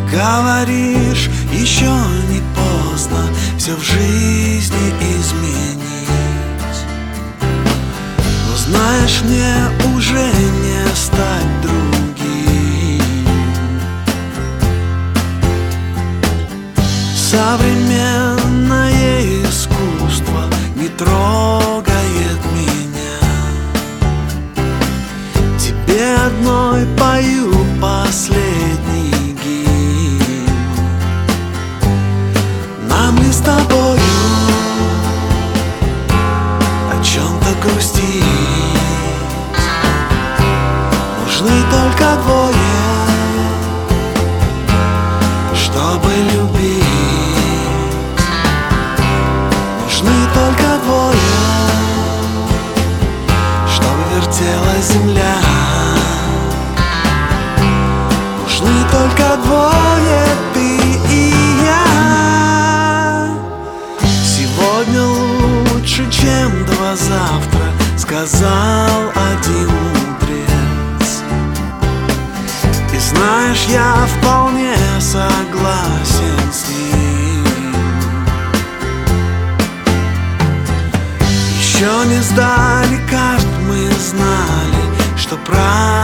Говоришь, еще не поздно все в жизни изменить. Но знаешь, мне уже не стать другим. Современное искусство не трогает меня. Тебе одной пою последний гимн. Нам не с тобою о чем-то грустить. Нужны только двое, чтобы любить. Нужны только двое, чтобы вертелась земля. Нужны только двое, ты и я. Сегодня лучше, чем два завтра, сказал один мудрец. И знаешь, я вполне согласен с ним. Еще не сдали карт, мы знали, что правильно